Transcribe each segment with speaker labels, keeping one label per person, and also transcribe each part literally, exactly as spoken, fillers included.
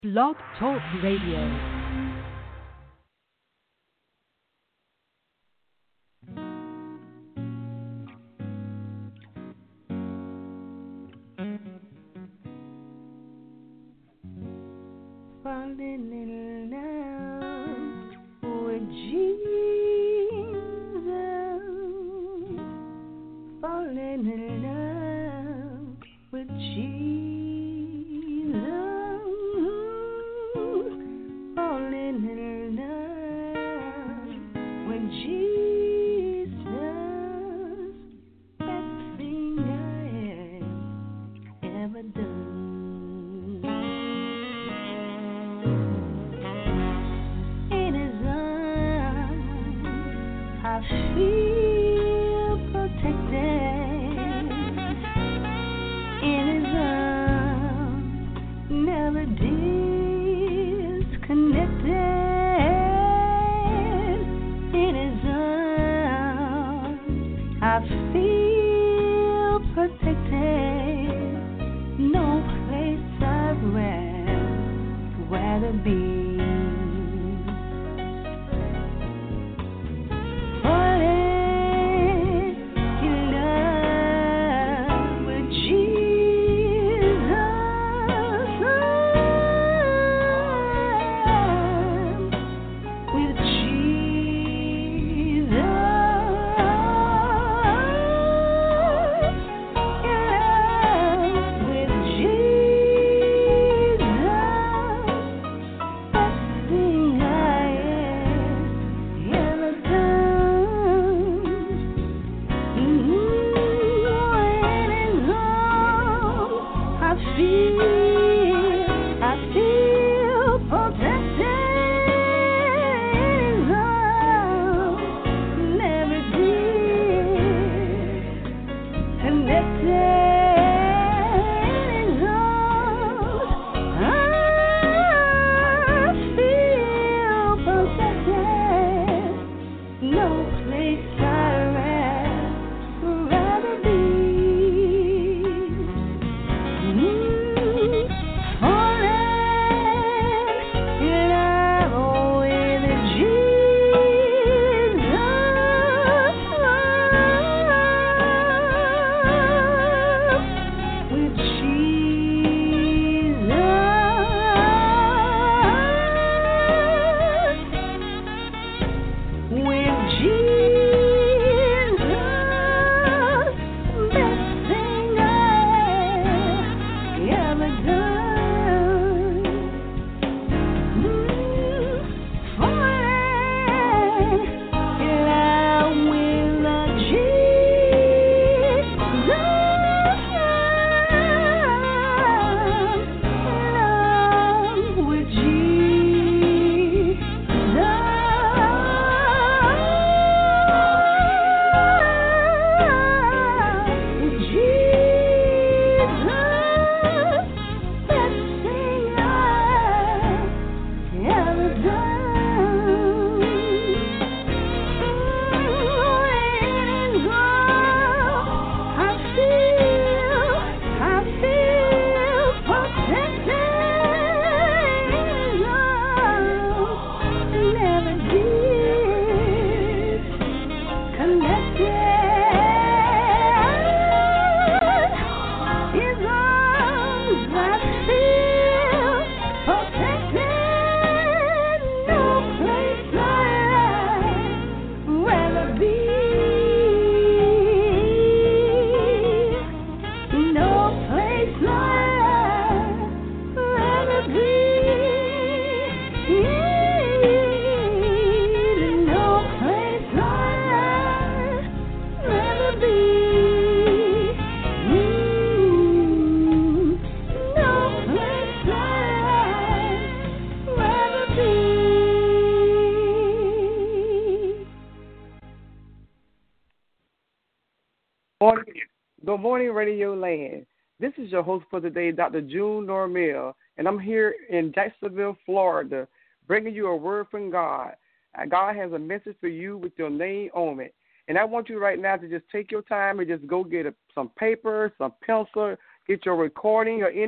Speaker 1: Blog Talk Radio.
Speaker 2: Falling in love with Jesus, falling in love with Jesus, falling in love with Jesus, best thing I have ever done. I feel protected in His arms, never disconnected in His arms. I feel protected, no place I'd rather be.
Speaker 3: Good morning, Radio Land. This is your host for today, Doctor June Normil, and I'm here in Jacksonville, Florida, bringing you a word from God. And God has a message for you with your name on it. And I want you right now to just take your time and just go get a, some paper, some pencil, get your recording or any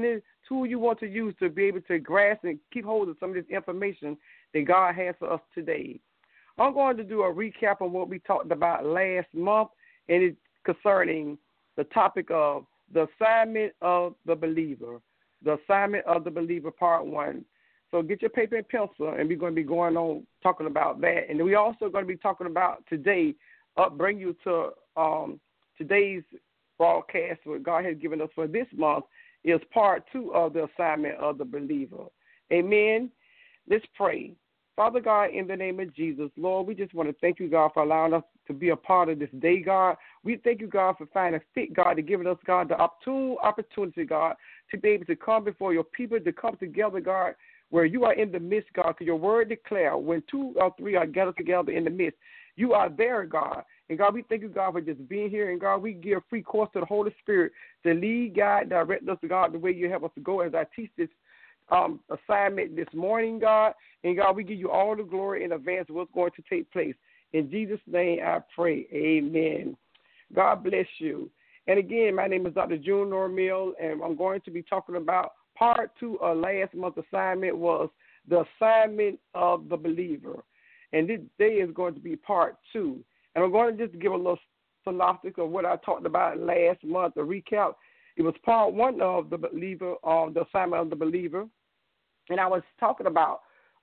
Speaker 3: tool you want to use to be able to grasp and keep hold of some of this information that God has for us today. I'm going to do a recap on what we talked about last month, and it's concerning the topic of the assignment of the believer. The assignment of the believer, part one. So get your paper and pencil, and we're going to be going on talking about that. And we also going to be talking about today, up bring you to um, today's broadcast, what God has given us for this month, is part two of the assignment of the believer. Amen. Let's pray. Father God, in the name of Jesus, Lord, we just want to thank you, God, for allowing us to be a part of this day, God. We thank you, God, for finding fit, God, to giving us, God, the opportune opportunity, God, to be able to come before your people, to come together, God, where you are in the midst, God, because your word declare when two or three are gathered together in the midst, you are there, God. And, God, we thank you, God, for just being here. And, God, we give free course to the Holy Spirit to lead, guide, direct us, God, the way you have us to go as I teach this um, assignment this morning, God. And, God, we give you all the glory in advance of what's going to take place. In Jesus' name I pray. Amen. God bless you. And, again, my name is Doctor June Normil, and I'm going to be talking about part two of last month's assignment was the assignment of the believer. And this day is going to be part two. And I'm going to just give a little synopsis of what I talked about last month, a recap. It was part one of the believer, uh, the assignment of the believer. And I was talking about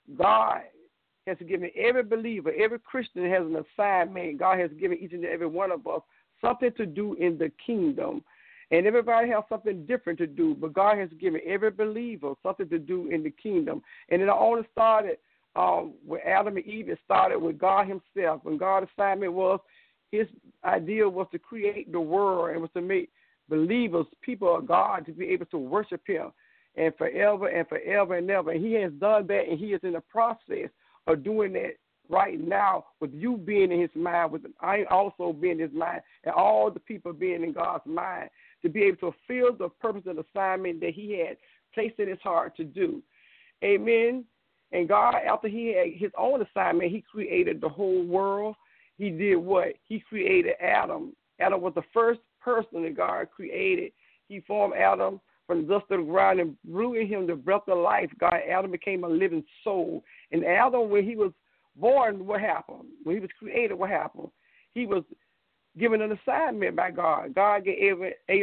Speaker 3: God has given every believer, every Christian has an assignment. God has given each and every one of us something to do in the kingdom. And everybody has something different to do, but God has given every believer something to do in the kingdom. And it all started um, with Adam and Eve. It started with God himself. When God's assignment was, his idea was to create the world and was to make believers, people of God, to be able to worship him and forever and forever and ever. And he has done that, and he is in the process of doing that right now with you being in his mind, with I also being in his mind, and all the people being in God's mind, to be able to fulfill the purpose and assignment that he had placed in his heart to do. Amen. And God, after he had his own assignment, he created the whole world. He did what? He created Adam. Adam was the first person that God created. He formed Adam from the dust of the ground and blew in him the breath of life. God, Adam became a living soul. And Adam, when he was born, what happened? When he was created, what happened? He was given an assignment by God. God gave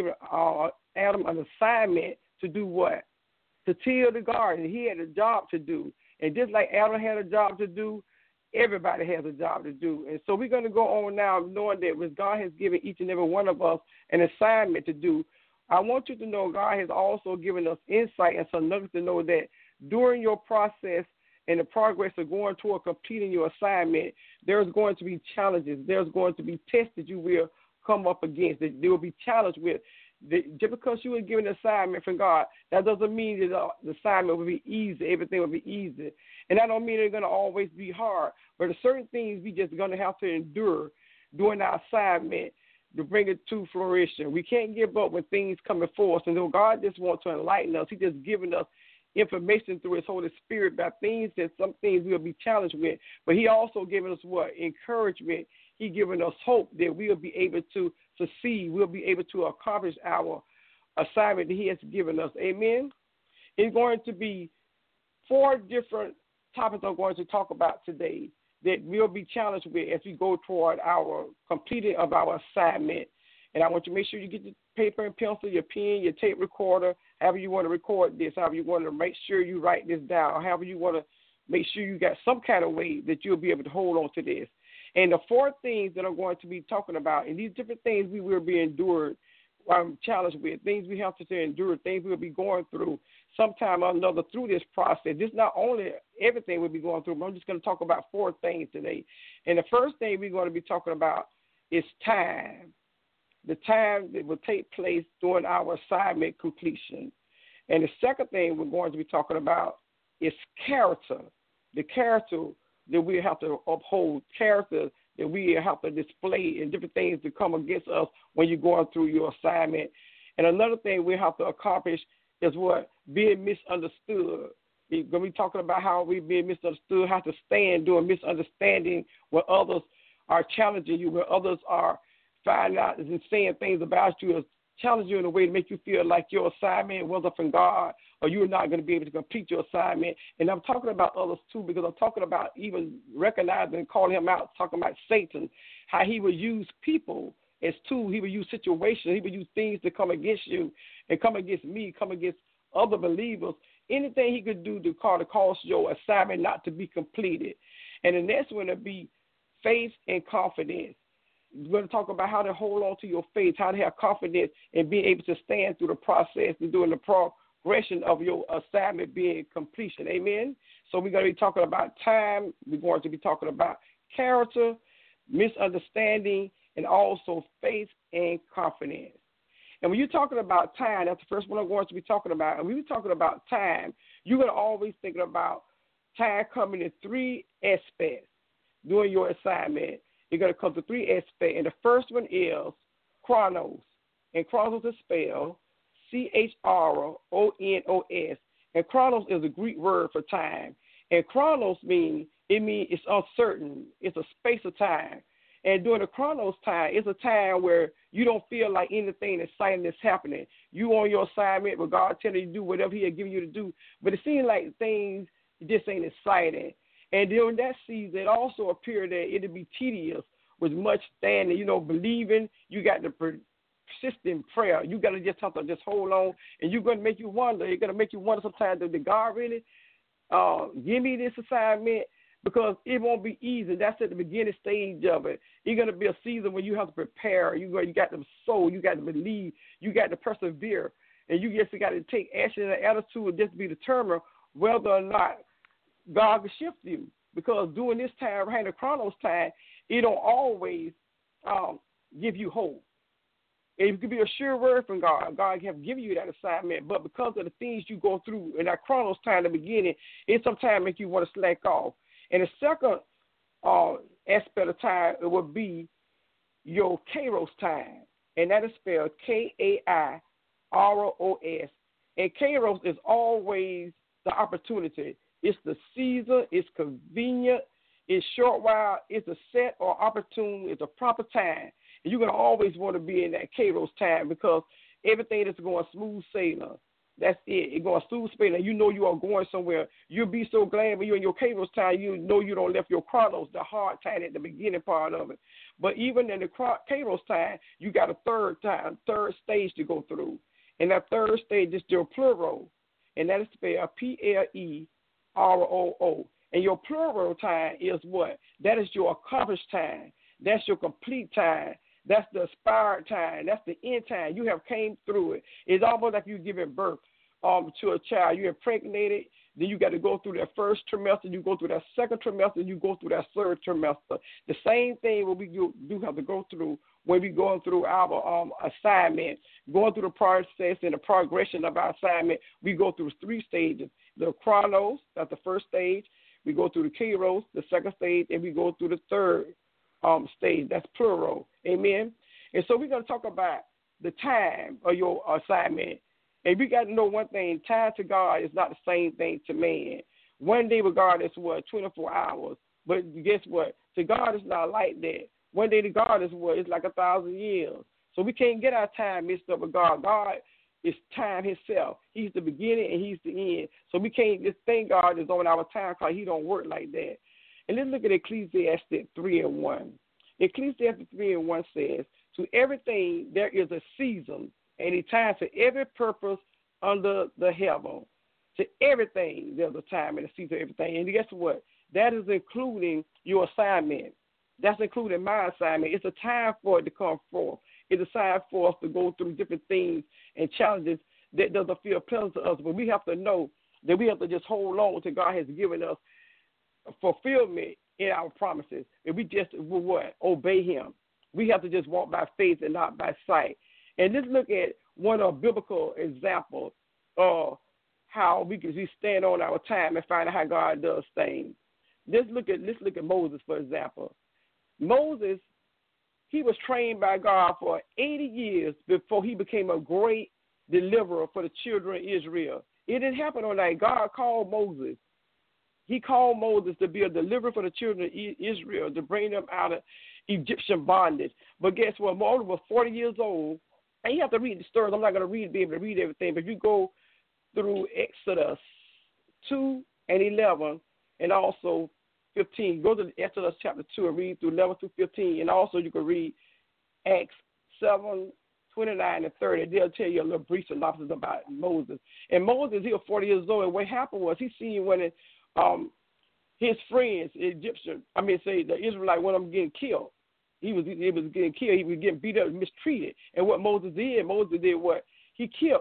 Speaker 3: uh, Adam an assignment to do what? To till the garden. He had a job to do. And just like Adam had a job to do, everybody has a job to do. And so we're going to go on now knowing that when God has given each and every one of us an assignment to do, I want you to know God has also given us insight and some nuggets to know that during your process and the progress of going toward completing your assignment, there's going to be challenges. There's going to be tests that you will come up against, that you will be challenged with. Just because you were given an assignment from God, that doesn't mean that the assignment will be easy. Everything will be easy. And that don't mean they're going to always be hard. But there's certain things we just going to have to endure during our assignment to bring it to fruition. We can't give up when things come before us. And though God just wants to enlighten us, he's just giving us information through his Holy Spirit about things that some things we'll be challenged with. But he also given us what? Encouragement. He given us hope that we'll be able to succeed. We'll be able to accomplish our assignment that he has given us. Amen? It's going to be four different topics I'm going to talk about today that we'll be challenged with as we go toward our completing of our assignment. And I want you to make sure you get the paper and pencil, your pen, your tape recorder, however you want to record this, however you want to make sure you write this down, however you want to make sure you got some kind of way that you'll be able to hold on to this. And the four things that I'm going to be talking about, and these different things we will be endured, um, challenged with, things we have to endure, things we'll be going through sometime or another through this process. This not only everything we'll be going through, but I'm just going to talk about four things today. And the first thing we're going to be talking about is time, the time that will take place during our assignment completion. And the second thing we're going to be talking about is character, the character that we have to uphold, character that we have to display, and different things that come against us when you're going through your assignment. And another thing we have to accomplish is what? Being misunderstood. We're going to be talking about how we're being misunderstood, how to stand during misunderstanding when others are challenging you, when others are finding out and saying things about you, challenge you in a way to make you feel like your assignment wasn't from God or you're not going to be able to complete your assignment. And I'm talking about others too, because I'm talking about even recognizing and calling him out, talking about Satan, how he would use people as tools. He would use situations. He would use things to come against you and come against me, come against other believers. Anything he could do to call to cause your assignment not to be completed. And the next one would be faith and confidence. We're going to talk about how to hold on to your faith, how to have confidence and being able to stand through the process and doing the progression of your assignment being completion. Amen? So we're going to be talking about time. We're going to be talking about character, misunderstanding, and also faith and confidence. And when you're talking about time, that's the first one I'm going to be talking about. And when we're talking about time, you're going to always think about time coming in three aspects during your assignment. You're going to come to three aspects. And the first one is chronos. And chronos is spelled C H R O N O S. And chronos is a Greek word for time. And chronos means, it means it's uncertain. It's a space of time. And during the chronos time, it's a time where you don't feel like anything exciting is happening. You on your assignment, but God telling you to do whatever he has given you to do. But it seems like things just ain't exciting. And during that season, it also appeared that it'd be tedious with much standing, you know, believing. You got to persist in prayer. You got to just have to just hold on. And you're going to make you wonder. It's going to make you wonder sometimes, did God really uh, give me this assignment? Because it won't be easy. That's at the beginning stage of it. It's going to be a season when you have to prepare. You got, you got to sow. You got to believe. You got to persevere. And you just got to take action and attitude and just be determined whether or not God can shift you. Because during this time, right in the chronos time, it don't always um, give you hope. It could be a sure word from God. God can give you that assignment. But because of the things you go through in that chronos time, the beginning, it sometimes make you want to slack off. And the second uh, aspect of time, it would be your kairos time. And that is spelled K A I R O S. And kairos is always the opportunity. It's the season. It's convenient. It's short while. It's a set or opportune. It's a proper time. And you're going to always want to be in that kairos time because everything is going smooth sailing. That's it. It's going smooth sailing. You know you are going somewhere. You'll be so glad when you're in your kairos time, you know you don't left your chronos, the hard time at the beginning part of it. But even in the kairos time, you got a third time, third stage to go through. And that third stage is your plural. And that is spelled P L E R O O. And your plural time is what? That is your accomplished time. That's your complete time. That's the aspired time. That's the end time. You have came through it. It's almost like you're giving birth um, to a child. You're impregnated. Then you got to go through that first trimester. You go through that second trimester. You go through that third trimester. The same thing what we do have to go through when we going through our um, assignment, going through the process and the progression of our assignment. We go through three stages. The chronos, that's the first stage. We go through the kairos, the second stage, and we go through the third um, stage. That's plural. Amen. And so we're going to talk about the time of your assignment. And we got to know one thing, time to God is not the same thing to man. One day with God is what, twenty-four hours. But guess what? To God it's not like that. One day to God is what? It's like a thousand years. So we can't get our time mixed up with God. God is time himself. He's the beginning and he's the end. So we can't just think God is on our time because he don't work like that. And let's look at Ecclesiastes three and one. Ecclesiastes three and one says, to everything there is a season and a time to every purpose under the heaven. To everything there's a time and a season for everything. And guess what? That is including your assignment. That's including my assignment. It's a time for it to come forth. It's a time for us to go through different things and challenges that doesn't feel pleasant to us. But we have to know that we have to just hold on to God has given us fulfillment in our promises. And we just will what? Obey him. We have to just walk by faith and not by sight. And let's look at one of biblical examples of how we can we stand on our time and find out how God does things. Let's look at let's look at Moses, for example. Moses, he was trained by God for eighty years before he became a great deliverer for the children of Israel. It didn't happen overnight. God called Moses. He called Moses to be a deliverer for the children of Israel, to bring them out of Egyptian bondage. But guess what? Moses was forty years old. And you have to read the stories. I'm not going to read, be able to read everything. But if you go through Exodus two and eleven, and also fifteen. Go to Exodus chapter two and read through eleven through fifteen, and also you can read Acts seven, twenty-nine and thirty. They'll tell you a little brief synopsis about Moses. And Moses, he was forty years old, and what happened was he seen when it, um, his friends, Egyptian, I mean, say the Israelite, one of them getting killed. He was, he was getting killed. He was getting beat up, mistreated. And what Moses did, Moses did what? He killed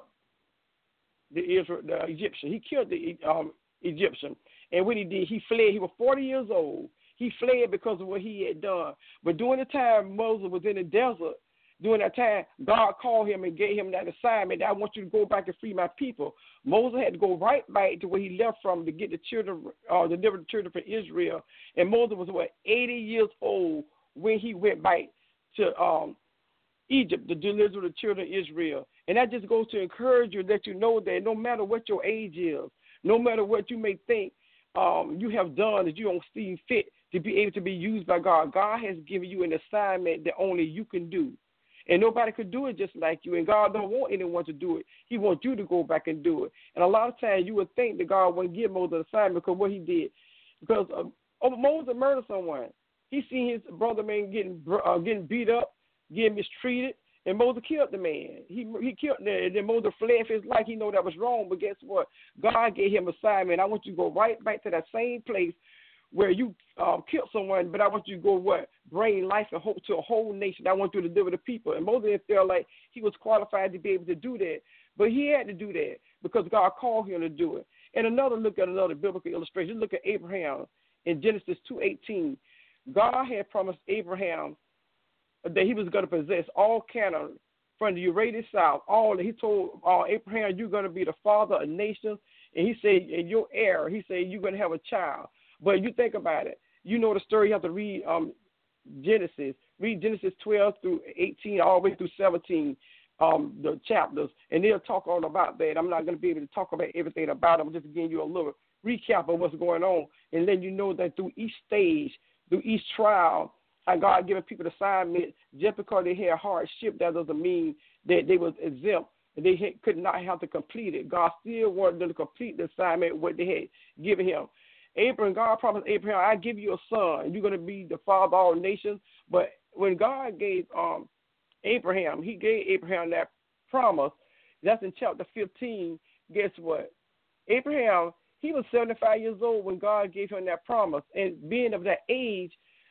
Speaker 3: the Israel, the Egyptian. He killed the um, Egyptian. And what he did, he fled. He was forty years old. He fled because of what he had done. But during the time Moses was in the desert, during that time, God called him and gave him that assignment. I want you to go back and free my people. Moses had to go right back to where he left from to get the children, uh, deliver the children from Israel. And Moses was, what, eighty years old when he went back to um, Egypt to deliver the children of Israel. And that just goes to encourage you, that you know that no matter what your age is, no matter what you may think um, you have done that you don't see fit to be able to be used by God, God has given you an assignment that only you can do. And nobody could do it just like you. And God don't want anyone to do it. He wants you to go back and do it. And a lot of times you would think that God wouldn't give Moses an assignment because what he did. Because uh, oh, Moses murdered someone. He seen his brother man getting uh, getting beat up, getting mistreated, and Moses killed the man. He he killed the and then Moses fled for his life. He know that was wrong, but guess what? God gave him an assignment. I want you to go right back to that same place where you um, killed someone, but I want you to go what? Bring life and hope to a whole nation. I want you to deliver the people. And Moses didn't feel like he was qualified to be able to do that, but he had to do that because God called him to do it. And another look at another biblical illustration. Look at Abraham in Genesis two eighteen. God had promised Abraham that he was going to possess all Canaan from the Euphrates south. All he told uh, Abraham, you're going to be the father of nations. And he said, in your heir, he said, you're going to have a child. But you think about it. You know the story. You have to read um, Genesis. Read Genesis twelve through eighteen, all the way through seventeen, um, the chapters. And they'll talk all about that. I'm not going to be able to talk about everything about it. I'm just giving you a little recap of what's going on and letting you know that through each stage, through each trial, and God giving people the assignment, just because they had hardship, that doesn't mean that they was exempt and they had, could not have to complete it. God still wanted them to complete the assignment, what they had given him. Abraham, God promised Abraham, I give you a son, and you're going to be the father of all nations. But when God gave um, Abraham, he gave Abraham that promise. That's in chapter fifteen. Guess what? Abraham, he was seventy-five years old when God gave him that promise. And being of that age,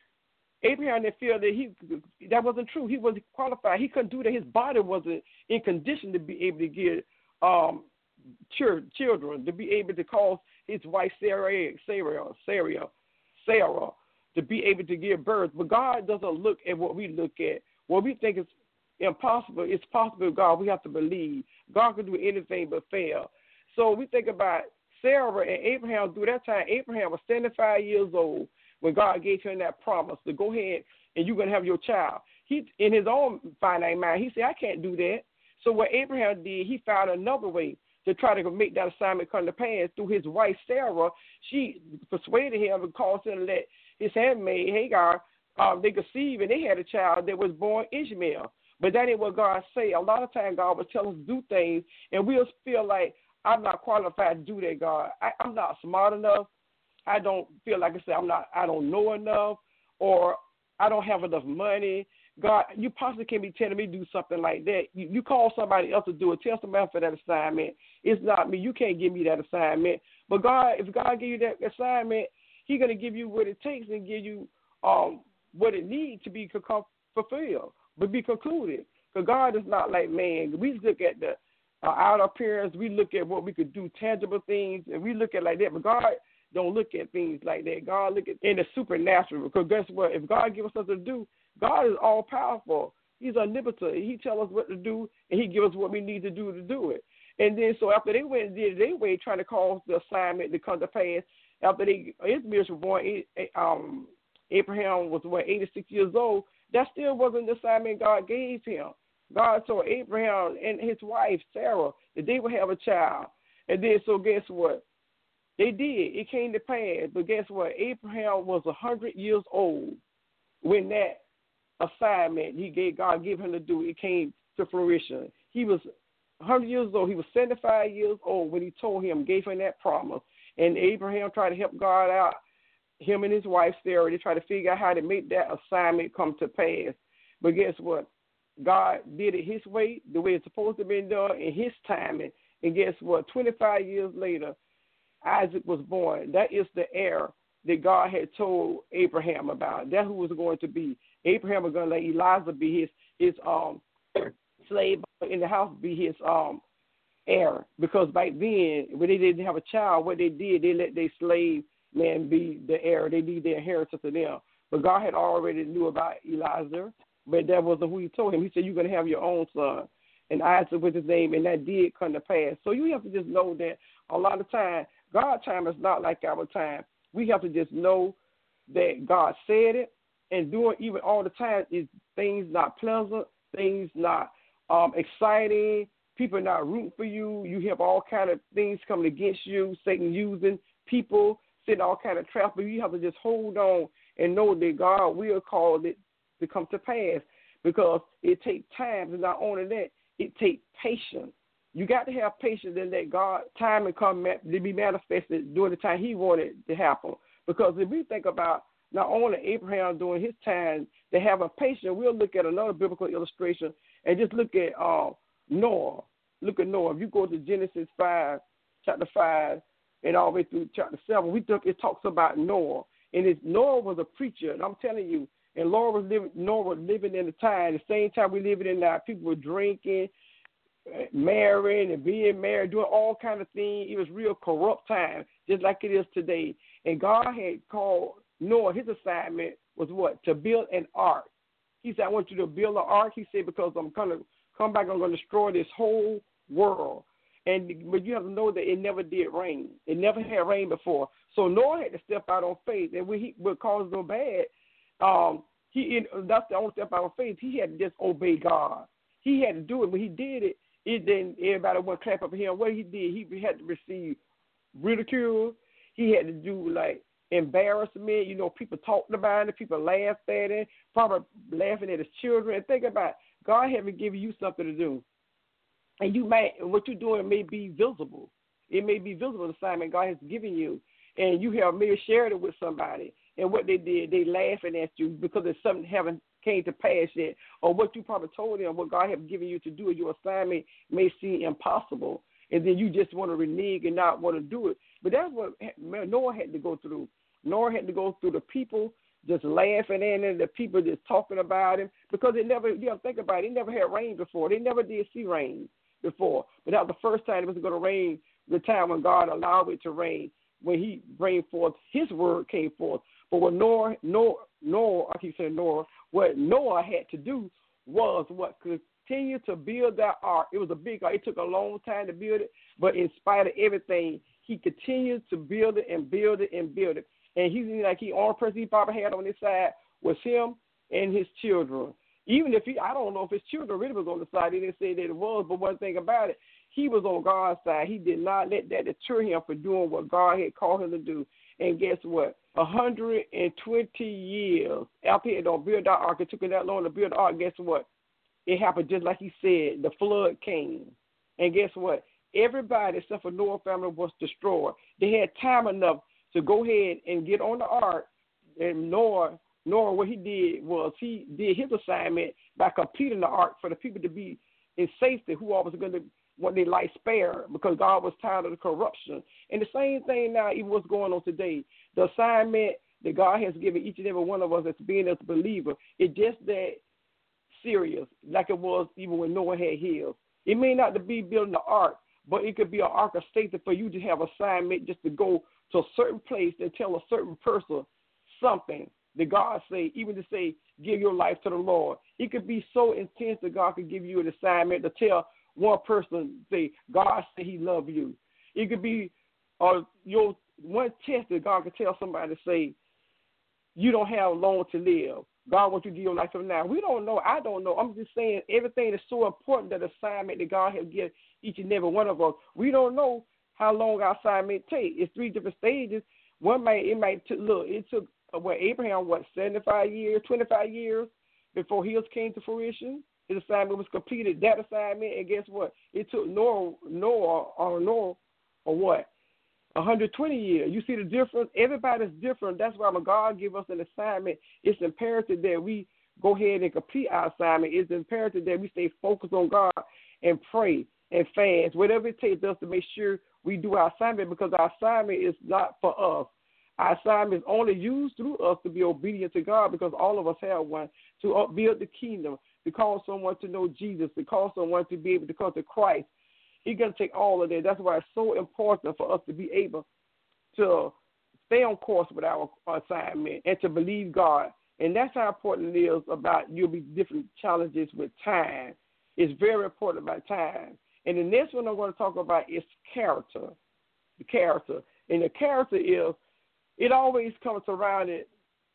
Speaker 3: Abraham didn't feel that he that wasn't true. He wasn't qualified. He couldn't do that. His body wasn't in condition to be able to get um, children, to be able to cause his wife Sarah, Sarah, Sarah, Sarah, to be able to give birth. But God doesn't look at what we look at. What we think is impossible, it's possible. God, we have to believe. God can do anything but fail. So we think about Sarah and Abraham. Through that time, Abraham was seventy-five years old when God gave him that promise to go ahead and you're going to have your child. He, in his own finite mind, he said, I can't do that. So what Abraham did, he found another way to try to make that assignment come to pass through his wife, Sarah. She persuaded him and caused him to let his handmaid, Hagar, um, they conceived, and they had a child that was born Ishmael. But that ain't what God say. A lot of times God will tell us to do things, and we'll feel like, I'm not qualified to do that, God. I, I'm not smart enough. I don't feel like I said I'm not. I don't know enough, or I don't have enough money. God, you possibly can be telling me to do something like that. You, you call somebody else to do it. Tell somebody for that assignment. It's not me. You can't give me that assignment. But God, if God give you that assignment, He's going to give you what it takes and give you um, what it needs to be fulfilled, but be concluded. Because God is not like man. We look at the uh, outer appearance. We look at what we could do, tangible things, and we look at it like that. But God don't look at things like that. God look at in the supernatural. Because guess what? If God gives us something to do, God is all powerful. He's omnipotent. He tells us what to do, and He gives us what we need to do to do it. And then so after they went and did it their way, trying to cause the assignment to come to pass, after they Ishmael was born, um, Abraham was what eighty-six years old. That still wasn't the assignment God gave him. God told Abraham and his wife Sarah that they would have a child. And then so guess what? They did. It came to pass. But guess what? Abraham was a hundred years old when that assignment he gave God gave him to do, it came to fruition. He was one hundred years old. He was seventy-five years old when he told him, gave him that promise. And Abraham tried to help God out, him and his wife Sarah. They tried to figure out how to make that assignment come to pass. But guess what? God did it his way, the way it's supposed to be done, in his timing. And guess what? twenty-five years later, Isaac was born. That is the heir that God had told Abraham about. That's who was going to be. Abraham was going to let Eliezer be his his um slave in the house, be his um heir. Because back then, when they didn't have a child, what they did, they let their slave man be the heir. They need their inheritance to them. But God had already knew about Eliezer, but that wasn't who he told him. He said, you're going to have your own son. And Isaac was his name, and that did come to pass. So you have to just know that a lot of time, God's time is not like our time. We have to just know that God said it, and doing even all the time is things not pleasant, things not um, exciting, people not rooting for you. You have all kind of things coming against you, Satan using people, setting all kind of traps, but you have to just hold on and know that God will cause it to come to pass, because it takes time, and not only that, it takes patience. You got to have patience and let God time and come to be manifested during the time he wanted to happen. Because if we think about not only Abraham during his time to have a patience, we'll look at another biblical illustration and just look at uh, Noah. Look at Noah. If you go to Genesis five, chapter five, and all the way through chapter seven, we took it talks about Noah. And it, Noah was a preacher, and I'm telling you, and Noah was living, Noah was living in the time, the same time we living in now. People were drinking, marrying, and being married, doing all kind of things. It was real corrupt time, just like it is today. And God had called Noah, his assignment was what? To build an ark. He said, I want you to build an ark. He said, because I'm going to come back, I'm going to destroy this whole world. And but you have to know that it never did rain. It never had rain before. So Noah had to step out on faith. And when he would cause no bad, um, he that's the only step out on faith. He had to just obey God. He had to do it. When he did it, it then everybody went clap up for him. What he did, he had to receive ridicule. He had to do like embarrassment. You know, people talked about it. People laughed at it. Probably laughing at his children. And think about it. God haven't given you something to do. And you may, what you're doing may be visible. It may be visible, the assignment God has given you. And you have maybe shared it with somebody. And what they did, they laughing at you because it's something haven't came to pass yet. Or what you probably told them, what God has given you to do, your assignment may seem impossible. And then you just want to renege and not want to do it. But that's what Noah had to go through. Noah had to go through the people just laughing at him, the people just talking about him. Because it never, you have to think about it, it never had rain before. They never did see rain before. But that was the first time it was going to rain, the time when God allowed it to rain, when he bring forth, his word came forth. But what Noah, Noah, Noah, I keep saying Noah, what Noah had to do was what? Continue to build that ark. It was a big ark. It took a long time to build it, but in spite of everything, he continued to build it and build it and build it. And he's like he only person he probably had on his side was him and his children. Even if he, I don't know if his children really was on the side. He didn't say that it was, but one thing about it, he was on God's side. He did not let that deter him from doing what God had called him to do. And guess what? one hundred twenty years after he had built that ark, it took him that long to build the ark. Guess what? It happened just like he said. The flood came. And guess what? Everybody except for Noah's family was destroyed. They had time enough to go ahead and get on the ark. And Noah, Noah, what he did was he did his assignment by completing the ark for the people to be in safety, who all was going to want their life spared, because God was tired of the corruption. And the same thing now, even what's going on today. The assignment that God has given each and every one of us as being as a believer is just that serious, like it was even when Noah had his. It may not be building the ark, but it could be an ark of safety for you to have assignment just to go to a certain place and tell a certain person something that God say, even to say, give your life to the Lord. It could be so intense that God could give you an assignment to tell one person, say, God said he love you. It could be uh, your one test that God could tell somebody to say, you don't have long to live. God wants you to give your life to him now. We don't know. I don't know. I'm just saying everything is so important, that assignment that God has given each and every one of us. We don't know how long our assignment takes. It's three different stages. One might, it might, t- look, it took, uh, what, Abraham, what, seventy-five years, twenty-five years before his came to fruition? his assignment was completed, that assignment, and guess what? It took Noah, Noah or Noah, or what? one hundred twenty years. You see the difference? Everybody's different. That's why when God give us an assignment, it's imperative that we go ahead and complete our assignment. It's imperative that we stay focused on God and pray and fast, whatever it takes us to make sure we do our assignment, because our assignment is not for us. Our assignment is only used through us to be obedient to God, because all of us have one, to build the kingdom, to cause someone to know Jesus, to cause someone to be able to come to Christ. He's going to take all of that. That's why it's so important for us to be able to stay on course with our assignment and to believe God. And that's how important it is about you'll be different challenges with time. It's very important about time. And the next one I'm going to talk about is character. The character. And the character is, it always comes around it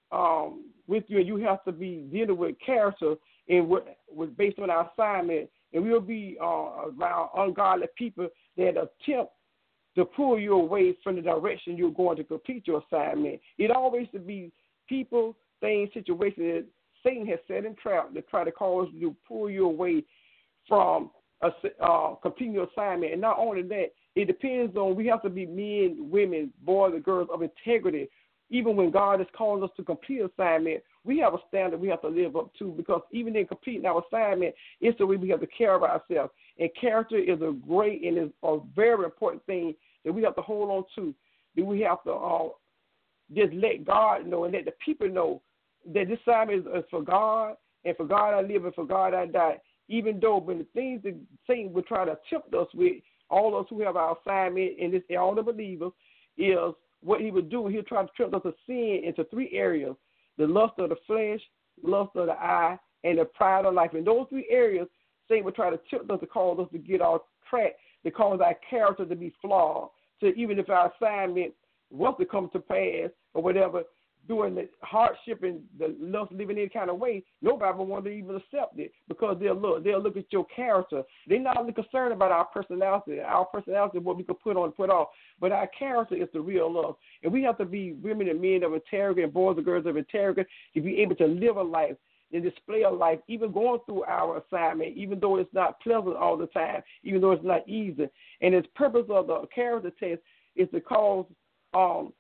Speaker 3: um, with you, and you have to be dealing with character and with, with based on our assignment. And we'll be uh, around ungodly people that attempt to pull you away from the direction you're going to complete your assignment. It always to be people, things, situations that Satan has set in trap to try to cause you to pull you away from a, uh, completing your assignment. And not only that, it depends on, we have to be men, women, boys and girls of integrity. Even when God is calling us to complete assignment, we have a standard we have to live up to, because even in completing our assignment, it's the way we have to care of ourselves. And character is a great and is a very important thing that we have to hold on to. That we have to uh, just let God know and let the people know that this assignment is, is for God, and for God I live and for God I die. Even though when the things that Satan would try to tempt us with, all of us who have our assignment, and this, all the believers, is what he would do. He'll try to tempt us to sin into three areas: the lust of the flesh, lust of the eye, and the pride of life. In those three areas, Satan would try to tempt us to cause us to get off track, to cause our character to be flawed. So even if our assignment was to come to pass or whatever, doing the hardship and the lust living any kind of way, nobody will want to even accept it, because they'll look, they'll look at your character. They're not really concerned about our personality. Our personality is what we can put on and put off, but our character is the real love. And we have to be women and men of integrity and boys and girls of integrity to be able to live a life and display a life, even going through our assignment, even though it's not pleasant all the time, even though it's not easy. And the purpose of the character test is to cause um,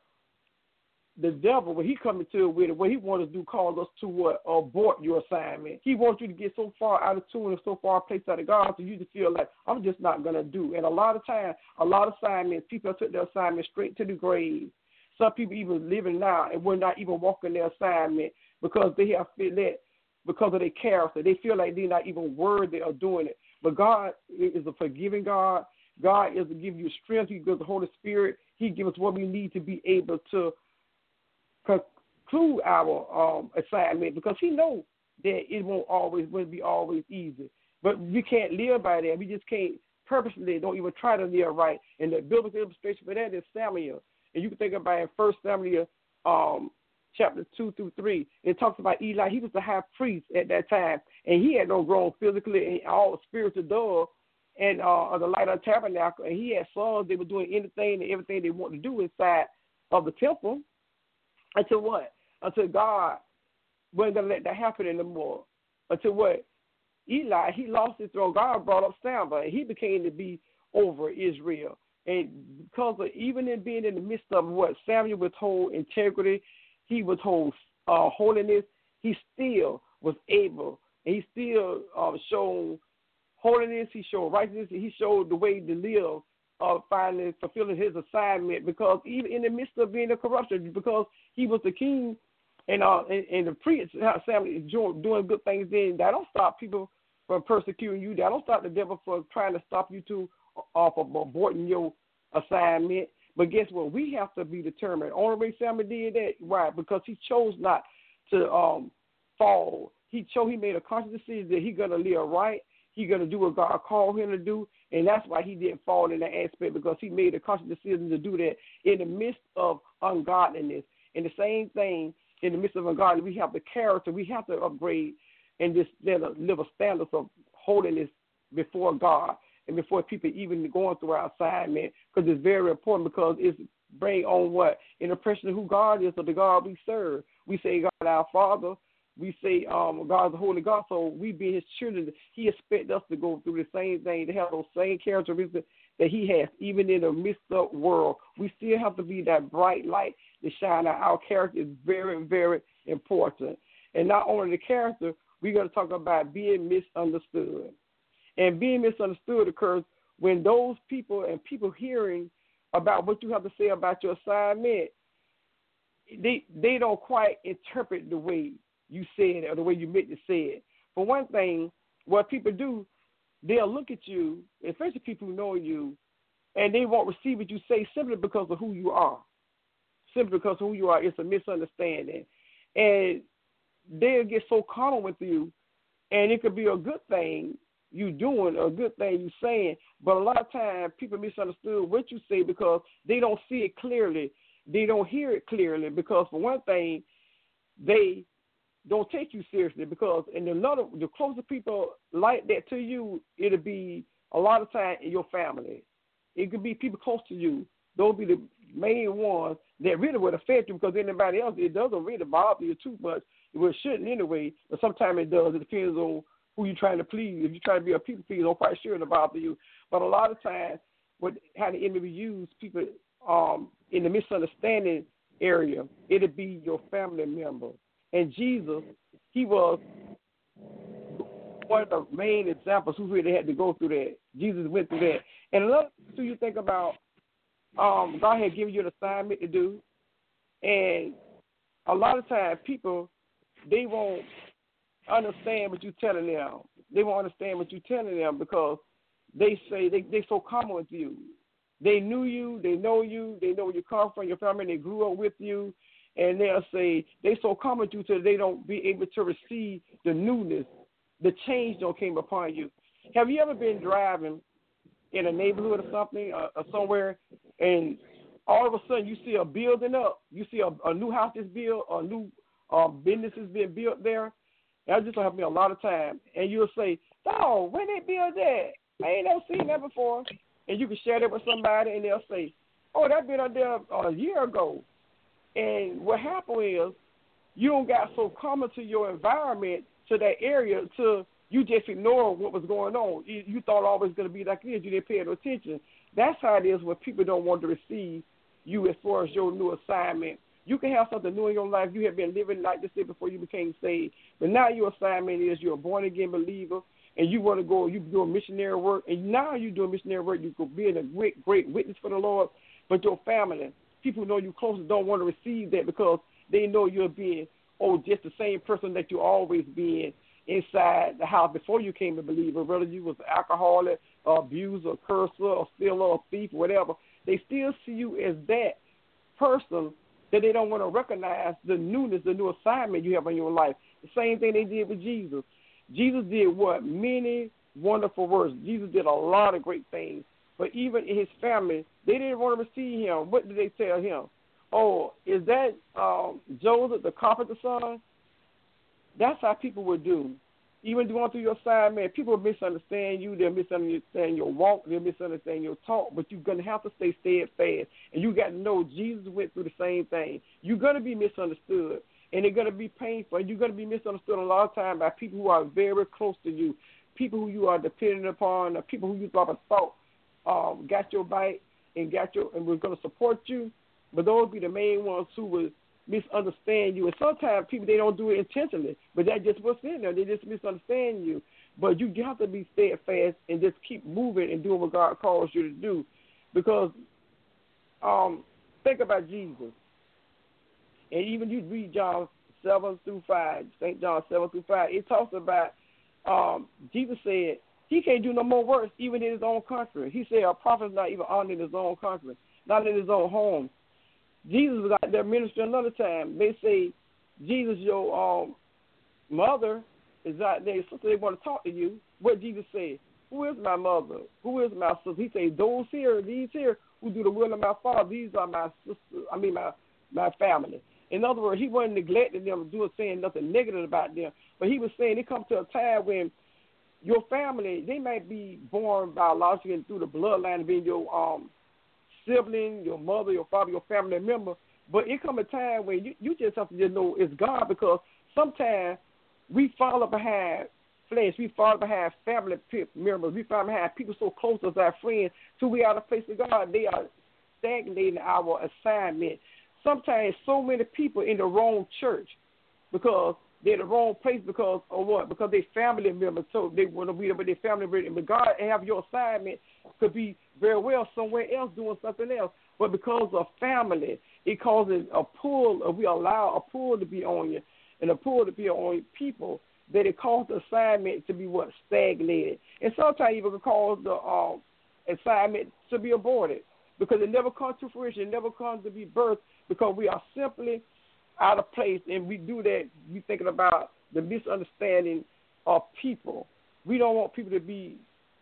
Speaker 3: the devil, when he comes into it with it, what he wants to do, cause us to what? Abort your assignment. He wants you to get so far out of tune and so far placed out of God, so you just feel like, I'm just not going to do. And a lot of times, a lot of assignments, people took their assignment straight to the grave. Some people even living now and we're not even walking their assignment because they have feel that because of their character. They feel like they're not even worthy of doing it. But God is a forgiving God. God is to give you strength. He gives the Holy Spirit. He gives us what we need to be able to conclude our um, assignment, because he knows that it won't always won't be always easy. But we can't live by that. We just can't purposely don't even try to live right. And the biblical illustration for that is Samuel. And you can think about in First Samuel um, chapter two through three. It talks about Eli. He was the high priest at that time, and he had no grown physically and all spiritual dove and uh, the light of the tabernacle. And he had sons. They were doing anything and everything they wanted to do inside of the temple. Until what? Until God wasn't going to let that happen anymore. Until what? Eli, he lost his throne. God brought up Samuel, and he became to be over Israel. And because of, even in being in the midst of what Samuel was told integrity, he was told uh, holiness, he still was able, and he still uh, showed holiness, he showed righteousness, and he showed the way to live. Of finally fulfilling his assignment, because even in the midst of being a corruption, because he was the king and uh and, and the priest, Samuel doing good things, then that don't stop people from persecuting you. That don't stop the devil from trying to stop you to off of aborting your assignment. But guess what? We have to be determined. Only way Samuel did that, right? Because he chose not to um fall. He chose. He made a conscious decision that he's gonna live right. He's going to do what God called him to do, and that's why he didn't fall in that aspect, because he made a conscious decision to do that in the midst of ungodliness. And the same thing, in the midst of ungodliness, we have the character. We have to upgrade and just live a standard of holiness before God and before people even going through our assignment, because it's very important, because it's bring on what? An impression of who God is, or the God we serve. We say God our Father, we say um, God's a holy God, so we be his children. He expects us to go through the same thing, to have those same characteristics that he has, even in a mixed up world. We still have to be that bright light to shine out. Our character is very, very important. And not only the character, we're going to talk about being misunderstood. And being misunderstood occurs when those people and people hearing about what you have to say about your assignment, they they don't quite interpret the way you said it or the way you meant to say it. For one thing, what people do, they'll look at you, especially people who know you, and they won't receive what you say simply because of who you are. Simply because of who you are, it's a misunderstanding. And they'll get so common with you, and it could be a good thing you doing, a good thing you saying, but a lot of times people misunderstood what you say because they don't see it clearly. They don't hear it clearly because, for one thing, they don't take you seriously because, and another, the closer people like that to you, it'll be a lot of time in your family. It could be people close to you. Those be the main ones that really would affect you because anybody else, it doesn't really bother you too much. Well, it shouldn't anyway, but sometimes it does. It depends on who you're trying to please. If you're trying to be a people pleaser, I'm quite sure it'll bother you. But a lot of times, what how the enemy use people um, in the misunderstanding area, it'll be your family member. And Jesus, he was one of the main examples who really had to go through that. Jesus went through that. And another thing you think about, um, God had given you an assignment to do, and a lot of times people, they won't understand what you're telling them. They won't understand what you're telling them because they say they they so common with you. They knew you, they know you, they know where you come from, your family, they grew up with you, and they'll say they so common with you so they don't be able to receive the newness, the change that came upon you. Have you ever been driving in a neighborhood or something or, or somewhere, and all of a sudden you see a building up, you see a, a new house is built, a new uh, business is being built there? That just happened a lot of time, and you'll say, "Oh, when they build that? I ain't never seen that before." And you can share that with somebody, and they'll say, "Oh, that been up there a year ago." And what happened is you don't got so common to your environment, to that area, to you just ignore what was going on. You, you thought all was going to be like this. You didn't pay no attention. That's how it is when people don't want to receive you as far as your new assignment. You can have something new in your life. You have been living like this before you became saved. But now your assignment is you're a born-again believer, and you want to go, you do missionary work, and now you're doing missionary work. You could be a great, great witness for the Lord, but your family, people who know you closest, don't want to receive that because they know you're being, oh, just the same person that you always been inside the house before you came a believer, whether you was an alcoholic, or abuser, cursor, or stealer, or thief, whatever. They still see you as that person that they don't want to recognize the newness, the new assignment you have in your life. The same thing they did with Jesus. Jesus did what? Many wonderful works. Jesus did a lot of great things. But even in his family, they didn't want to receive him. What did they tell him? Oh, is that um, Joseph, the carpenter's son? That's how people would do. Even going through your assignment, people will misunderstand you. They'll misunderstand your walk. They'll misunderstand your talk. But you're going to have to stay steadfast. And you got to know Jesus went through the same thing. You're going to be misunderstood. And it's going to be painful. And you're going to be misunderstood a lot of times by people who are very close to you, people who you are dependent upon, or people who you thought thought um, got your bite and got your and was going to support you. But those be the main ones who will misunderstand you. And sometimes people, they don't do it intentionally, but that's just what's in there. They just misunderstand you. But you have to be steadfast and just keep moving and doing what God calls you to do. Because um, think about Jesus. And even you read John seven through five, Saint John seven through five, it talks about um, Jesus said he can't do no more works even in his own country. He said a prophet is not even honored in his own country, not in his own home. Jesus was out there ministering another time. They say, Jesus, your um, mother is out there. Sister, they want to talk to you. What Jesus said, who is my mother? Who is my sister? He said, those here, these here, who do the will of my Father, these are my sisters, I mean my, my family. In other words, he wasn't neglecting them, doing saying nothing negative about them. But he was saying it comes to a time when your family, they might be born biologically through the bloodline of being your um, sibling, your mother, your father, your family member, but it come a time when you, you just have to just know it's God, because sometimes we follow behind flesh. We follow behind family members. We follow behind people so close as our friends. So we are the place of God. They are stagnating our assignment. Sometimes so many people in the wrong church because they're in the wrong place because of what? Because they family members. So they want to be with their family members. But God have your assignment could be very well somewhere else doing something else. But because of family, it causes a pull, or we allow a pull to be on you, and a pull to be on people, that it causes the assignment to be what? Stagnated. And sometimes even cause the um, assignment to be aborted because it never comes to fruition. It never comes to be birthed because we are simply out of place, and we do that. We thinking about the misunderstanding of people. We don't want people to be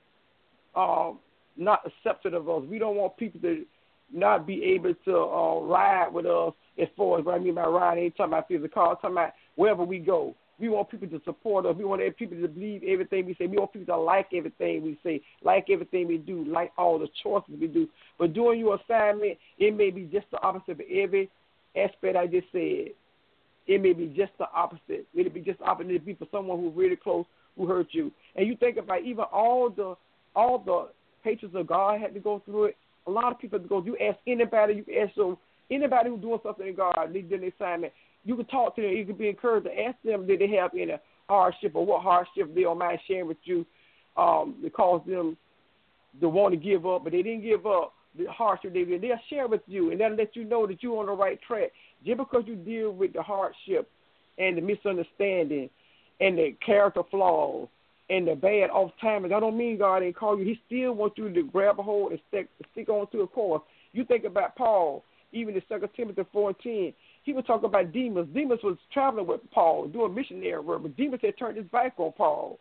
Speaker 3: um, not accepted of us. We don't want people to not be able to uh, ride with us as far as what I mean by ride. I ain't talking about physical car. I'm talking about wherever we go. We want people to support us. We want people to believe everything we say. We want people to like everything we say, like everything we do, like all the choices we do. But doing your assignment, it may be just the opposite of every aspect I just said. It may be just the opposite. It may be just the opposite. It may be for someone who's really close, who hurt you. And you think about even all the all the patriots of God had to go through it. A lot of people have to go. You ask anybody, you can ask so anybody who's doing something in God, they did an assignment. You can talk to them. You can be encouraged to ask them, did they have any hardship or what hardship they don't mind sharing with you um, that caused them to want to give up, but they didn't give up. The hardship they did, they'll share with you, and that'll let you know that you're on the right track. Just because you deal with the hardship and the misunderstanding and the character flaws and the bad off timers, I don't mean God ain't call you. He still wants you to grab a hold and stick, stick on to a course. You think about Paul, even in Second Timothy four and ten, he was talking about Demas. Demas was traveling with Paul, doing missionary work, but Demas had turned his back on Paul.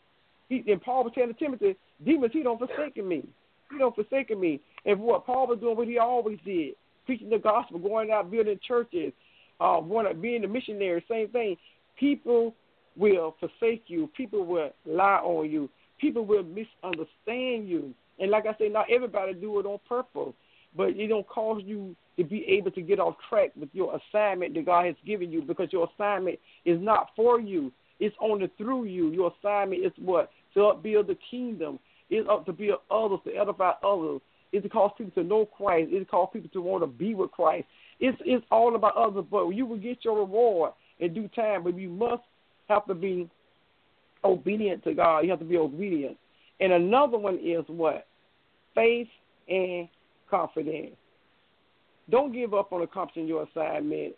Speaker 3: He, and Paul was telling Timothy, Demas, he don't forsake me. He don't forsake me. And what Paul was doing, what he always did, preaching the gospel, going out, building churches, uh, going being a missionary, same thing. People will forsake you. People will lie on you. People will misunderstand you. And like I said, not everybody do it on purpose, but it don't cause you to be able to get off track with your assignment that God has given you, because your assignment is not for you. It's only through you. Your assignment is what? To upbuild the kingdom. It's up to build others, to edify others. It's to cause people to know Christ. It's to cause people to want to be with Christ. It's it's all about others, but you will get your reward in due time, but you must have to be obedient to God. You have to be obedient. And another one is what? Faith and confidence. Don't give up on accomplishing your assignment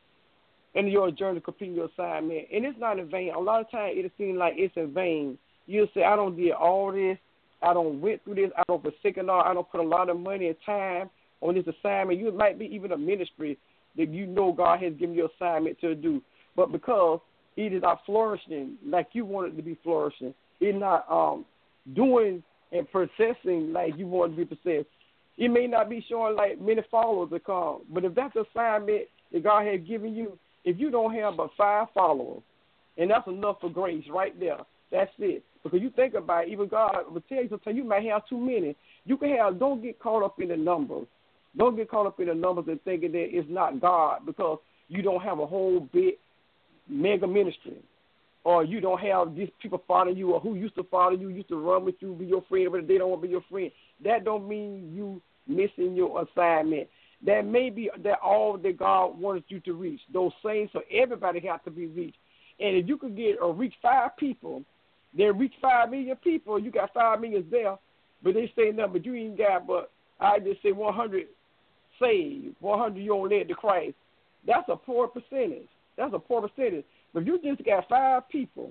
Speaker 3: and your journey to completing your assignment. And it's not in vain. A lot of times it seems like it's in vain. You'll say, I don't did all this. I don't went through this. I don't forsake it all. I don't put a lot of money and time on this assignment. You might be even a ministry that you know God has given you assignment to do. But because it is not flourishing like you want it to be flourishing, it's not um, doing and processing like you want it to be processed. It may not be showing like many followers to come, but if that's the assignment that God has given you, if you don't have but five followers, and that's enough for grace right there, that's it. Because you think about it, even God will tell you sometimes you might have too many. You can have, don't get caught up in the numbers. Don't get caught up in the numbers and thinking that it's not God because you don't have a whole big mega ministry. Or you don't have these people following you, or who used to follow you, used to run with you, be your friend, but they don't want to be your friend. That don't mean you missing your assignment. That may be that all that God wanted you to reach. Those things, so everybody has to be reached. And if you could get or reach five people, then reach five million people. You got five million there, but they say nothing. But you ain't got. But I just say one hundred saved, one hundred you don't lead to Christ. That's a poor percentage. That's a poor percentage. But if you just got five people,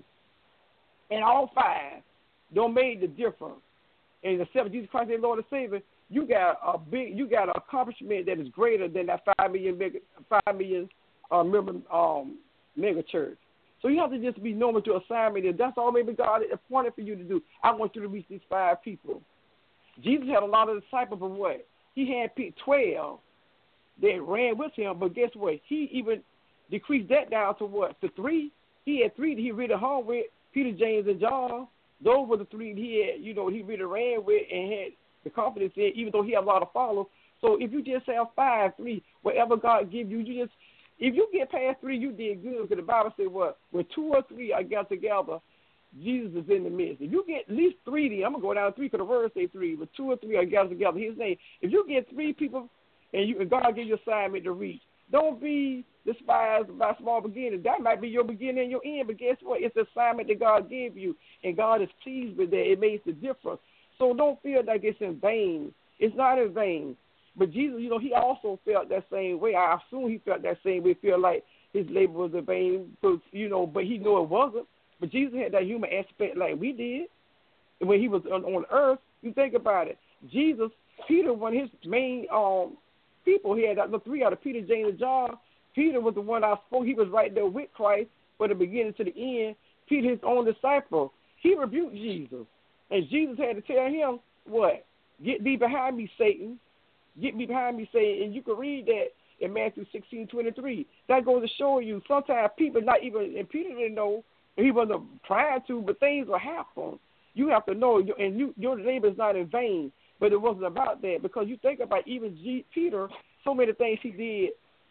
Speaker 3: and all five don't make the difference, and accept Jesus Christ as Lord and Savior, you got a big, you got an accomplishment that is greater than that five million mega, five million uh, member um, mega church. So you have to just be knowing what your assignment is. That's all maybe God appointed for you to do. I want you to reach these five people. Jesus had a lot of disciples, but what? He had picked twelve that ran with him, but guess what? He even decreased that down to what? To three. He had three that he really hung with, Peter, James, and John. Those were the three he had, you know, he really ran with and had the confidence in, even though he had a lot of followers. So if you just have five, three, whatever God gives you, you just, if you get past three, you did good. Because the Bible said what? When two or three are gathered together, Jesus is in the midst. If you get at least three, I'm going to go down to three because the word say three. But two or three are gathered together, his name. If you get three people and, you, and God gives you assignment to reach, don't be despised by small beginnings. That might be your beginning and your end, but guess what? It's an assignment that God gave you, and God is pleased with that. It makes a difference. So don't feel like it's in vain. It's not in vain. But Jesus, you know, he also felt that same way. I assume he felt that same way, feel like his labor was in vain, but, you know, but he knew it wasn't. But Jesus had that human aspect like we did. And when he was on, on earth, you think about it. Jesus, Peter, one of his main um, people, he had the three out of Peter, James, and John. Peter was the one I spoke. He was right there with Christ from the beginning to the end. Peter, his own disciple, he rebuked Jesus. And Jesus had to tell him, what? Get thee behind me, Satan. Get me behind me, Satan. And you can read that in Matthew sixteen twenty-three. That goes to show you sometimes people not even, and Peter didn't know, he wasn't trying to, but things will happen. You have to know, and you, your labor is not in vain. But it wasn't about that, because you think about even G, Peter, so many things he did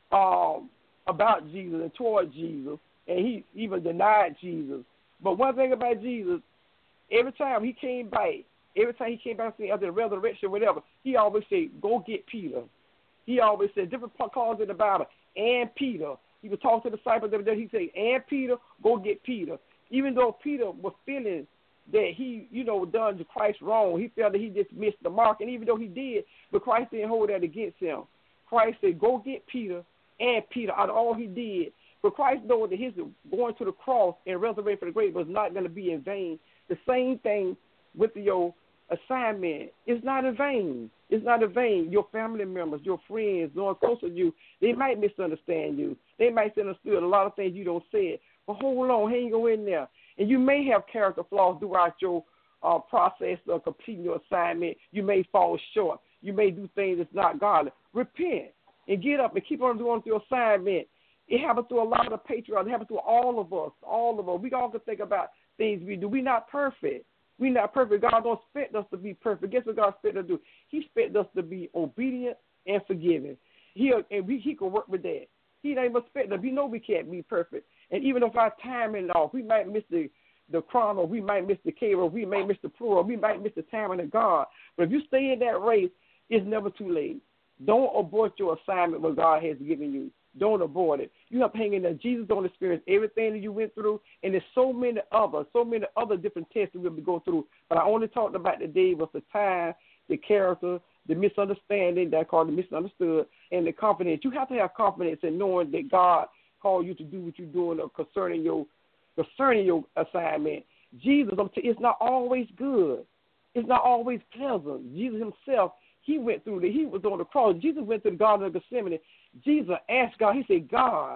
Speaker 3: um, about Jesus and toward Jesus, and he even denied Jesus. But one thing about Jesus, every time he came back, every time he came back after the resurrection, whatever, he always said, go get Peter. He always said, different calls in the Bible, and Peter. He would talk to the disciples every day. He'd say, and Peter, go get Peter. Even though Peter was feeling that he, you know, done to Christ wrong, he felt that he just missed the mark. And even though he did, but Christ didn't hold that against him. Christ said, go get Peter and Peter out of all he did. But Christ knew that his going to the cross and resurrecting from the grave was not going to be in vain. The same thing with your assignment. It's not in vain. It's not in vain. Your family members, your friends, those close to you, they might misunderstand you. They might misunderstand a lot of things you don't say. But hold on, hang on in there. And you may have character flaws throughout your uh, process of completing your assignment. You may fall short. You may do things that's not godly. Repent and get up and keep on doing your assignment. It happens to a lot of patriots. It happens to all of us, all of us. We all can think about things we do. We're not perfect. We're not perfect. God don't expect us to be perfect. Guess what God expects us to do? He expects us to be obedient and forgiving. He and we, he can work with that. He ain't expect us. We know we can't be perfect. And even if our timing off, we might miss the the chrono, we might miss the kairos, we might miss the plural, we might miss the timing of God. But if you stay in that race, it's never too late. Don't abort your assignment what God has given you. Don't abort it. You have to hang in there. Jesus don't experience everything that you went through, and there's so many other, so many other different tests that we'll be going through. But I only talked about today was the time, the character, the misunderstanding, that I call the misunderstood, and the confidence. You have to have confidence in knowing that God called you to do what you're doing concerning your concerning your assignment. Jesus, it's not always good. It's not always pleasant. Jesus himself, he went through the, he was on the cross. Jesus went to the Garden of Gethsemane. Jesus asked God, he said, God,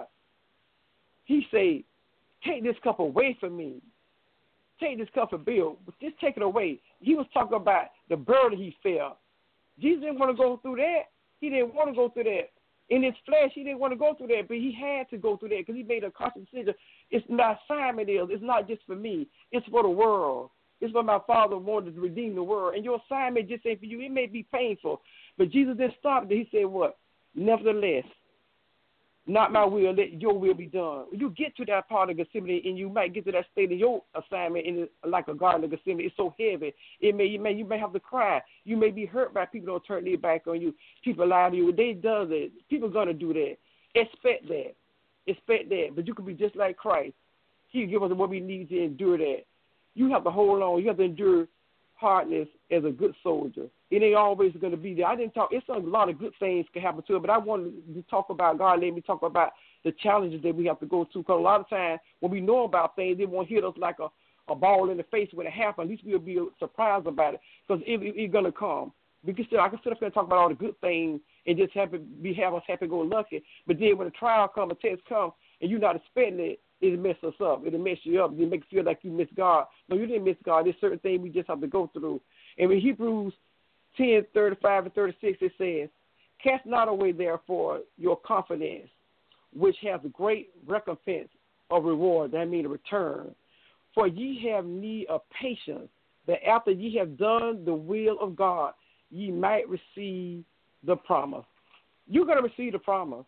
Speaker 3: he said, take this cup away from me. Take this cup of Bill, but just take it away. He was talking about the burden he felt. Jesus didn't want to go through that. He didn't want to go through that. In his flesh, he didn't want to go through that, but he had to go through that because he made a conscious decision. It's my assignment is. It's not just for me. It's for the world. It's for my Father wanted to redeem the world. And your assignment just ain't for you. It may be painful, but Jesus didn't stop there. He said what? Nevertheless, not my will, let your will be done. When you get to that part of Gethsemane, and you might get to that state of your assignment, in like a Garden of Gethsemane, it's so heavy. It may you may you may have to cry. You may be hurt by people don't turn their back on you. People lie to you. They does it. People gonna do that. Expect that. Expect that. But you can be just like Christ. He'll give us what we need to endure that. You have to hold on. You have to endure hardness as a good soldier. It ain't always going to be there. I didn't talk. It's a lot of good things can happen to it, but I wanted to talk about God. Let me talk about the challenges that we have to go through. Because a lot of times when we know about things, they won't hit us like a, a ball in the face when it happens. At least we'll be surprised about it because it, it, it's going to come. We can still, I can sit up here and talk about all the good things and just happy, be have us happy go lucky. But then when a trial comes, a test comes, and you're not expecting it, it'll mess us up. It'll mess you up. It'll make you feel like you miss God. No, you didn't miss God. There's certain things we just have to go through. And in Hebrews ten, thirty-five and thirty-six, it says, cast not away, therefore, your confidence, which has a great recompense of reward. That means a return. For ye have need of patience, that after ye have done the will of God, ye might receive the promise. You're going to receive the promise.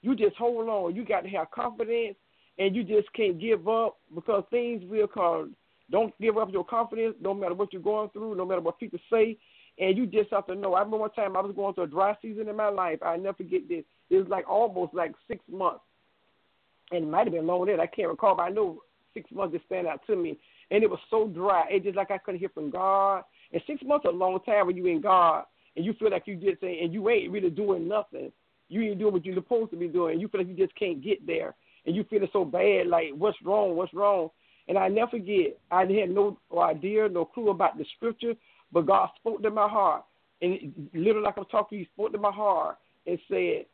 Speaker 3: you just hold on. You got to have confidence, and you just can't give up because things will come. Don't give up your confidence, no matter what you're going through, no matter what people say. And you just have to know. I remember one time I was going through a dry season in my life. I never forget this. It was like almost like six months. And it might have been longer than that. I can't recall, but I know six months just stand out to me. And it was so dry. It just like I couldn't hear from God. And six months is a long time when you in God and you feel like you just saying, and you ain't really doing nothing. You ain't doing what you're supposed to be doing. And you feel like you just can't get there. And you feeling so bad, like, what's wrong, what's wrong? And I never forget, I had no idea, no clue about the scripture, but God spoke to my heart. And literally like I'm talking, he spoke to my heart and said,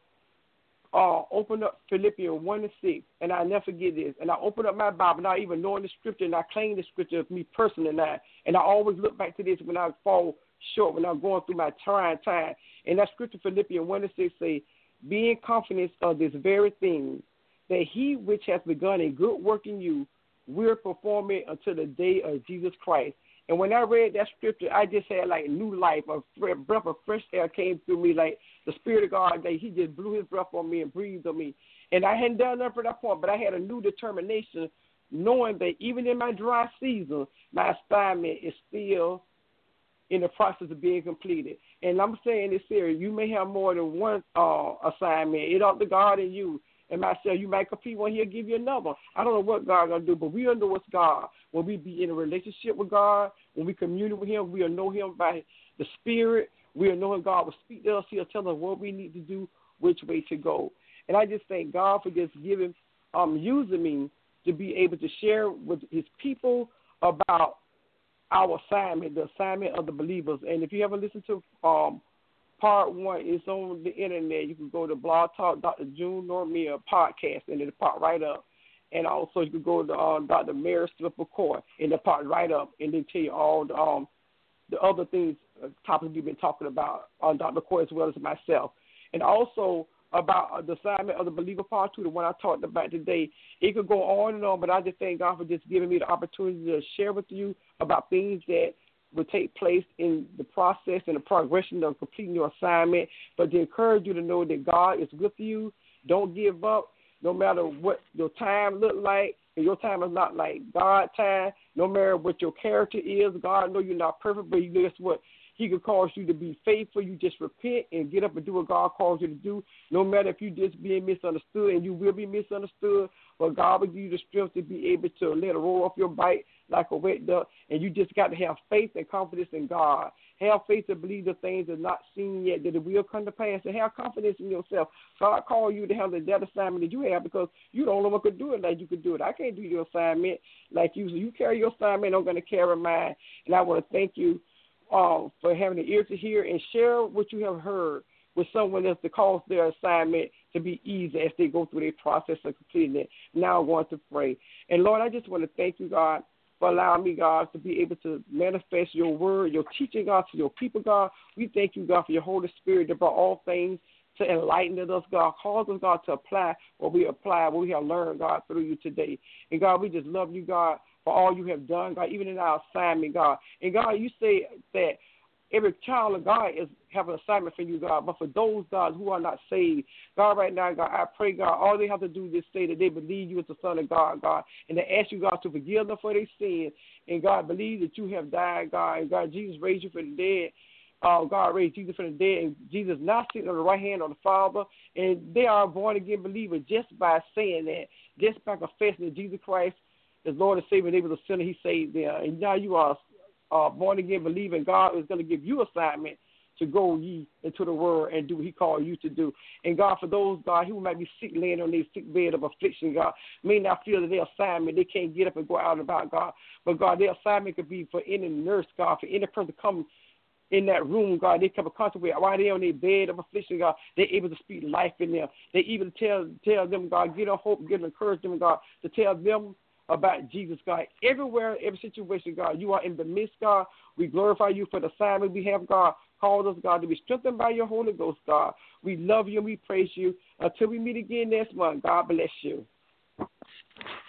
Speaker 3: uh, open up Philippians one and six. And I never forget this. And I opened up my Bible, not even knowing the scripture, and I claim the scripture of me personally now. And I always look back to this when I fall short, when I'm going through my trying time. And that scripture, Philippians one and six, say, being confident of this very thing, that he which has begun a good work in you will perform it until the day of Jesus Christ. And when I read that scripture, I just had like new life. A breath of fresh air came through me, like the Spirit of God. That he just blew his breath on me and breathed on me. And I hadn't done nothing for that point, but I had a new determination, knowing that even in my dry season, my assignment is still in the process of being completed. And I'm saying this here, you may have more than one uh, assignment. It up to God and you. And myself, you might compete one, he'll give you another. I don't know what God going to do, but we don't know what's God. When we be in a relationship with God, when we commune with him, we'll know him by the Spirit. We'll know him. God will speak to us. He'll tell us what we need to do, which way to go. And I just thank God for just giving, um, using me to be able to share with his people about our assignment, the assignment of the believers. And if you ever listen to um, part one, it's on the internet. You can go to Blog Talk, Doctor June Normia podcast, and it'll pop right up. And also you can go to uh, Doctor Mary Smith McCoy, and it'll pop right up, and they tell you all the, um, the other things, uh, topics we've been talking about on Doctor McCoy as well as myself. And also about uh, the assignment of the believer part two, the one I talked about today. It could go on and on, but I just thank God for just giving me the opportunity to share with you about things that will take place in the process and the progression of completing your assignment, but to encourage you to know that God is with you. Don't give up, no matter what your time look like. And your time is not like God's time. No matter what your character is, God know you're not perfect, but you know that's what he could cause you to be faithful. You just repent and get up and do what God calls you to do. No matter if you just being misunderstood, and you will be misunderstood, but God will give you the strength to be able to let it roll off your bite like a wet duck. And you just got to have faith and confidence in God. Have faith to believe the things that are not seen yet, that it will come to pass, and have confidence in yourself. God called you to handle that assignment that you have because you the only one could do it like you could do it. I can't do your assignment like you. So you carry your assignment, I'm going to carry mine. And I want to thank you um, for having the ear to hear and share what you have heard with someone else to cause their assignment to be easy as they go through their process of completing it. Now I want to pray. And, Lord, I just want to thank you, God, for allowing me, God, to be able to manifest your word, your teaching, God, to your people, God. We thank you, God, for your Holy Spirit that brought all things to enlighten us, God. Cause us, God, to apply what we apply, what we have learned, God, through you today. And, God, we just love you, God, for all you have done, God, even in our assignment, God. And, God, you say that every child of God is have an assignment for you, God. But for those, God, who are not saved, God, right now, God, I pray, God, all they have to do is say that they believe you as the Son of God, God, and they ask you, God, to forgive them for their sins. And, God, believe that you have died, God, and, God, Jesus raised you from the dead. Uh, God raised Jesus from the dead, and Jesus now sitting on the right hand of the Father. And they are born-again believers just by saying that, just by confessing that Jesus Christ is Lord and Savior, and they were the sinner, he saved them. And now you are uh, born-again believing. God is going to give you assignment to go ye into the world and do what he called you to do. And, God, for those, God, who might be sick, laying on their sick bed of affliction, God, may not feel that their assignment, they can't get up and go out and about, God. But, God, their assignment could be for any nurse, God, for any person to come in that room, God. They come in contact with while they're on their bed of affliction, God. They're able to speak life in them. They even tell tell them, God, get them hope, get them encourage them, God, to tell them about Jesus, God. Everywhere, every situation, God, you are in the midst, God. We glorify you for the assignment we have, God. Call us, God, to be strengthened by your Holy Ghost, God. We love you and we praise you. Until we meet again next month, God bless you.